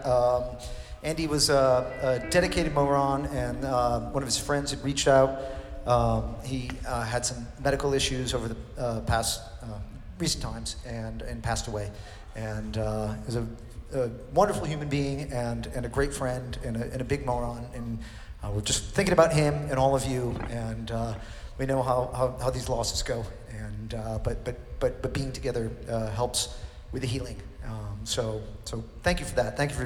Andy was a dedicated Moron, and one of his friends had reached out. He had some medical issues over the past recent times, and passed away. And is a wonderful human being, and a great friend, and a big Moron. And we're just thinking about him and all of you, and we know how these losses go. And but being together helps with the healing. So thank you for that. Thank you for